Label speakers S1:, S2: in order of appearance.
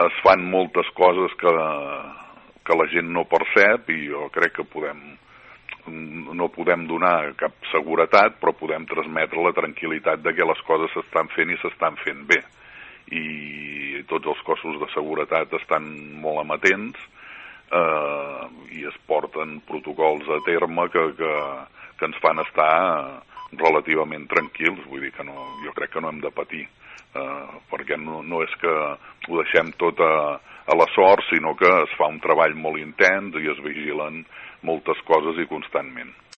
S1: es fan moltes coses que la gent no percep, i jo crec que no podem donar cap seguretat, però podem transmetre la tranquil·litat de que les coses s'estan fent i s'estan fent bé. I tots els cossos de seguretat estan molt amatents, i es porten protocols a terme que ens fan estar relativament tranquils. Vull dir que jo crec que no hem de patir, perquè no és que ho deixem tot a la sort, sinó que es fa un treball molt intens i es vigilen moltes coses i constantment.